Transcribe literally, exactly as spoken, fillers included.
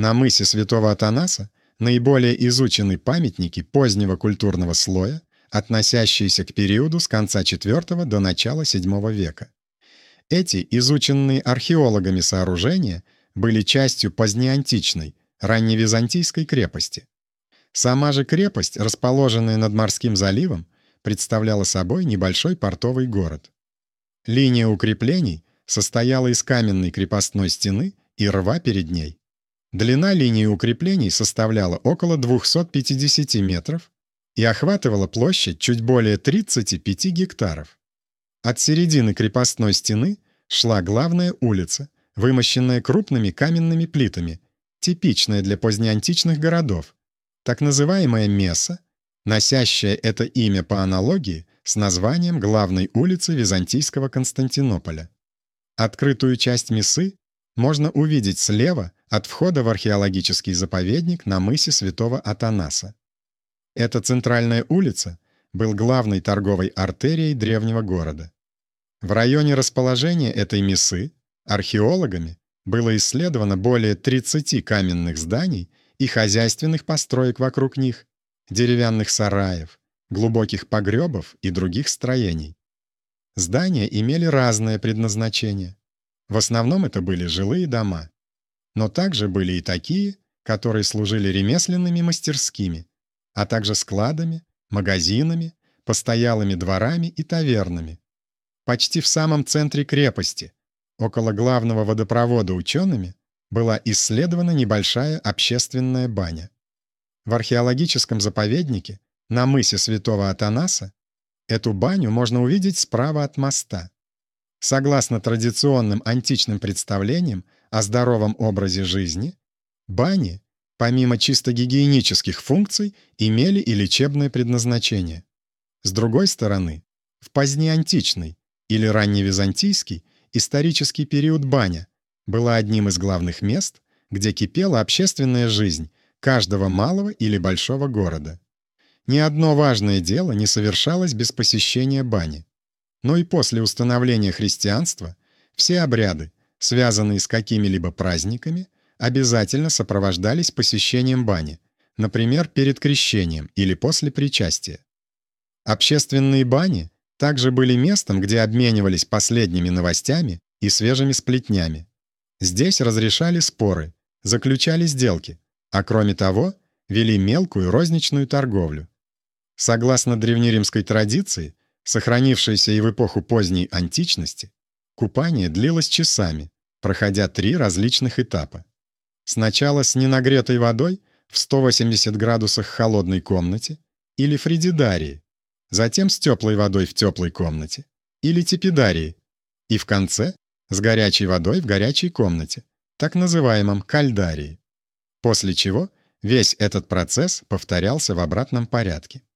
На мысе Святого Атанаса наиболее изучены памятники позднего культурного слоя, относящиеся к периоду с конца четвёртого до начала седьмого века. Эти изученные археологами сооружения были частью позднеантичной, ранневизантийской крепости. Сама же крепость, расположенная над морским заливом, представляла собой небольшой портовый город. Линия укреплений состояла из каменной крепостной стены и рва перед ней. Длина линии укреплений составляла около двухсот пятидесяти метров и охватывала площадь чуть более тридцати пяти гектаров. От середины крепостной стены шла главная улица, вымощенная крупными каменными плитами, типичная для позднеантичных городов, так называемая Месса, носящая это имя по аналогии с названием главной улицы византийского Константинополя. Открытую часть Мессы можно увидеть слева от входа в археологический заповедник на мысе Святого Атанаса. Эта центральная улица была главной торговой артерией древнего города. В районе расположения этой Мессы археологами было исследовано более тридцати каменных зданий и хозяйственных построек вокруг них, деревянных сараев, глубоких погребов и других строений. Здания имели разное предназначение. В основном это были жилые дома. Но также были и такие, которые служили ремесленными мастерскими, а также складами, магазинами, постоялыми дворами и тавернами. Почти в самом центре крепости, около главного водопровода учеными, была исследована небольшая общественная баня. В археологическом заповеднике на мысе Святого Атанаса эту баню можно увидеть справа от моста. Согласно традиционным античным представлениям о здоровом образе жизни, бани, помимо чисто гигиенических функций, имели и лечебное предназначение. С другой стороны, в позднеантичный или ранневизантийский исторический период баня была одним из главных мест, где кипела общественная жизнь каждого малого или большого города. Ни одно важное дело не совершалось без посещения бани. Но и после установления христианства все обряды, связанные с какими-либо праздниками, обязательно сопровождались посещением бани, например, перед крещением или после причастия. Общественные бани также были местом, где обменивались последними новостями и свежими сплетнями. Здесь разрешали споры, заключали сделки, а кроме того, вели мелкую розничную торговлю. Согласно древнеримской традиции, сохранившейся и в эпоху поздней античности, купание длилось часами, проходя три различных этапа. Сначала с ненагретой водой в ста восьмидесяти градусах холодной комнате или фригидарии, затем с теплой водой в теплой комнате или тепидарии, и в конце с горячей водой в горячей комнате, так называемом кальдарии, после чего весь этот процесс повторялся в обратном порядке.